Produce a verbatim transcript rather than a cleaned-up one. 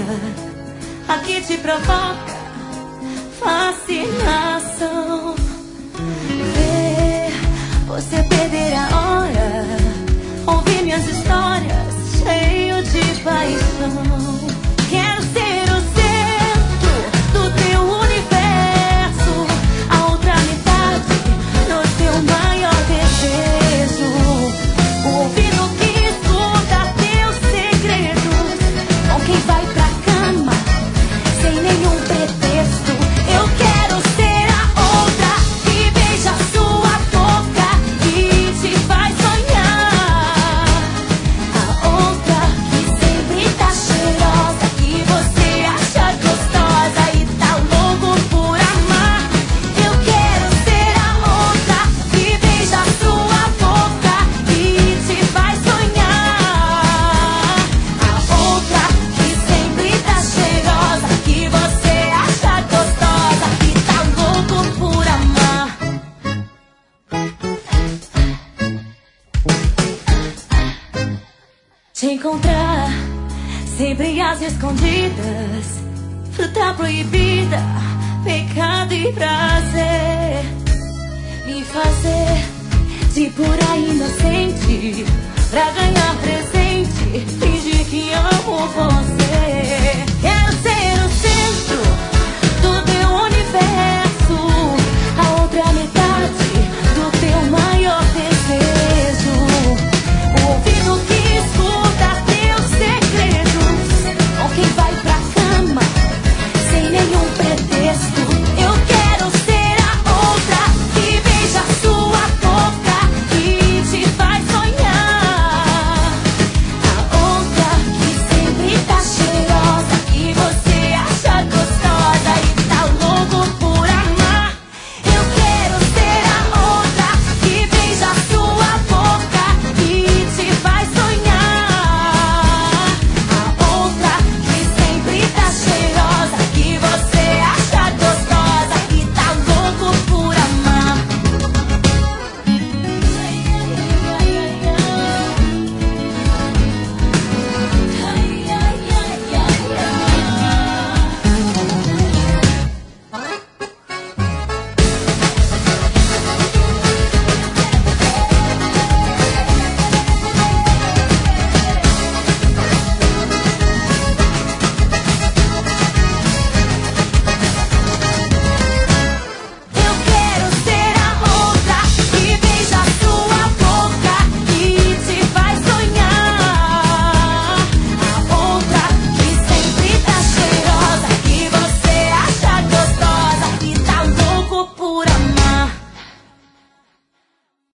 a que te provoca fascinação. Ver você perder a hora, ouvir minhas histórias cheio de paixão. Quero ser o centro do teu universo, a outra metade no teu maior desejo. O ouvido que escuta teus segredos, com quem vai pra cama sem nenhum pretexto. Eu quero ser a outra que beija sua boca e te faz sonhar. A outra que sempre tá cheirosa, que você acha gostosa e tá louco por amar. Eu quero ser a outra que beija sua boca e te faz sonhar. A outra que sempre tá cheirosa, que você acha gostosa e tá louco por amar. Te encontrar sempre às escondidas, fruta proibida, pecado e prazer. Me fazer de pura inocente pra ganhar presente, fingir que amo você.